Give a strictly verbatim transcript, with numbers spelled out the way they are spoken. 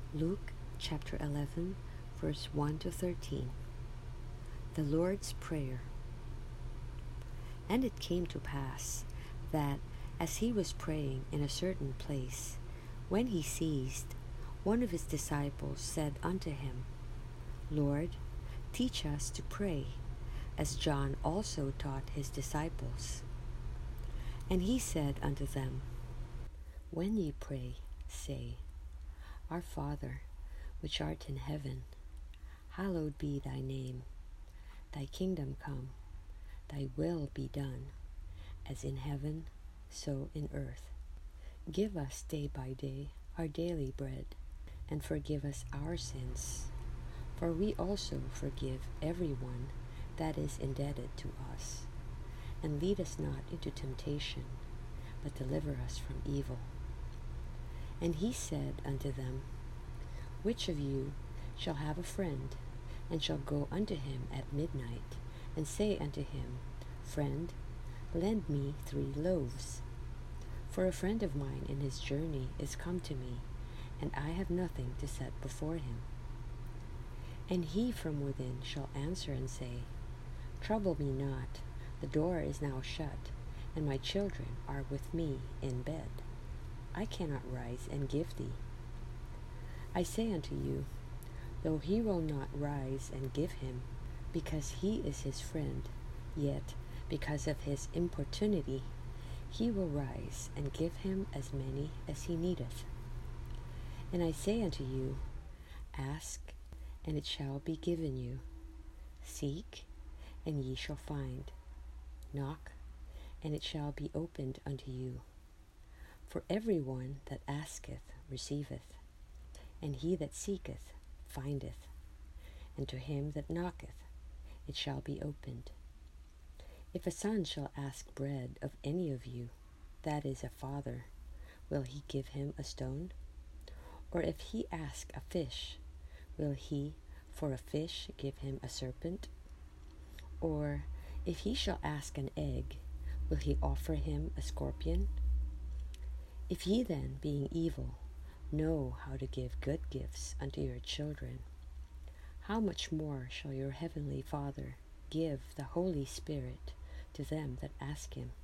Luke chapter eleven, verse one to thirteen. The Lord's Prayer. And it came to pass that, as he was praying in a certain place, when he ceased, one of his disciples said unto him, Lord, teach us to pray, as John also taught his disciples. And he said unto them, When ye pray, say, Our Father, which art in heaven, hallowed be thy name. Thy kingdom come, thy will be done, as in heaven, so in earth. Give us day by day our daily bread, and forgive us our sins, for we also forgive every one that is indebted to us. And lead us not into temptation, but deliver us from evil. And he said unto them, Which of you shall have a friend, and shall go unto him at midnight, and say unto him, Friend, lend me three loaves? For a friend of mine in his journey is come to me, and I have nothing to set before him. And he from within shall answer and say, Trouble me not, the door is now shut, and my children are with me in bed. I cannot rise and give thee. I say unto you, though he will not rise and give him, because he is his friend, yet because of his importunity he will rise and give him as many as he needeth. And I say unto you, Ask, and it shall be given you. Seek, and ye shall find. Knock, and it shall be opened unto you. For every one that asketh receiveth, and he that seeketh findeth, and to him that knocketh it shall be opened. If a son shall ask bread of any of you, that is a father, will he give him a stone? Or if he ask a fish, will he for a fish give him a serpent? Or if he shall ask an egg, will he offer him a scorpion? If ye then, being evil, know how to give good gifts unto your children, how much more shall your heavenly Father give the Holy Spirit to them that ask him?